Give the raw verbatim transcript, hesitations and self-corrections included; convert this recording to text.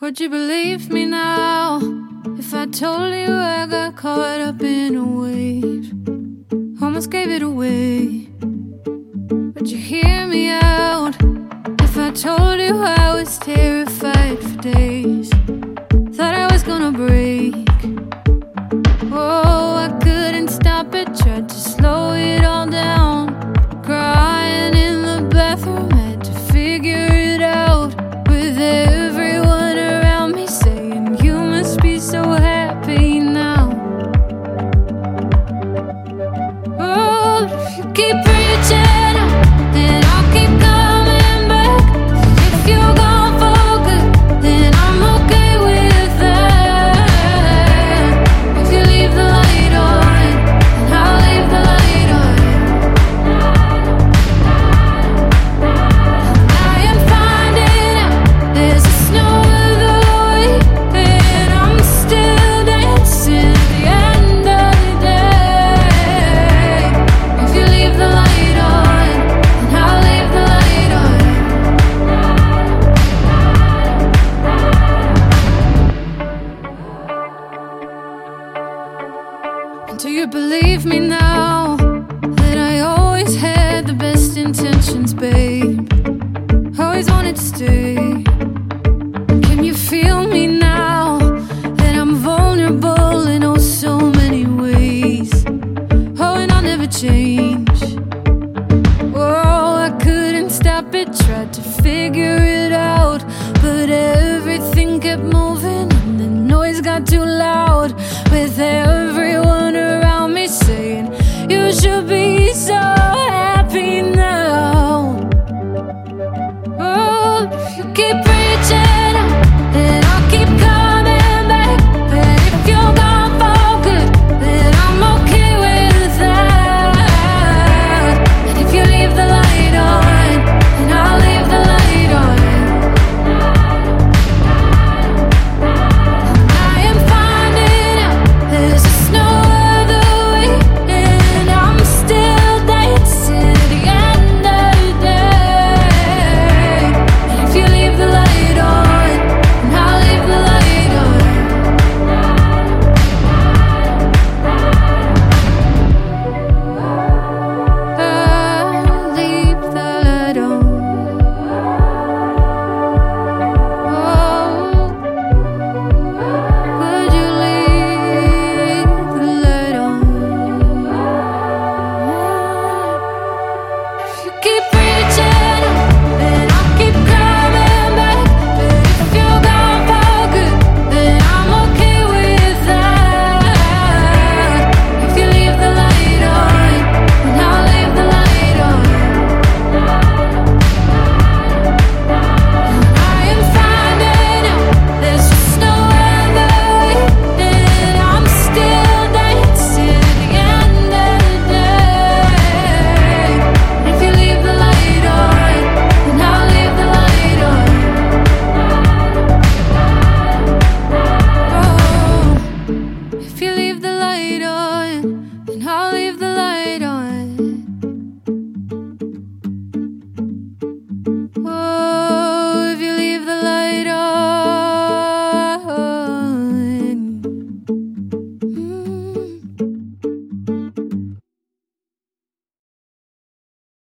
Would you believe me now if I told you I got caught up in a wave? Almost gave it away. Would you hear me out if I told you I was terrified for days? Thought I was gonna break. Oh, I couldn't stop it, tried to slow it all down. Crying in the bathroom, had to figure it out. With everyone around me saying you must be so happy now. Oh, if you keep reaching out, then I'll keep coming back. If you're gone for good, then I'm okay with that. If you leave the light on, then I'll leave the light on. I am finding out there's a snow other way, and I'm still dancing at the end of the day. If you leave the light on, then I'll leave the light on. And do you believe me now that I always had the best intentions, babe? Always wanted to stay. Can you feel me now that I'm vulnerable in oh so many ways? Oh, and I'll never change. Oh, I couldn't stop it, tried to figure it out, but everything kept moving and the noise got too loud. With everyone around me saying you should be so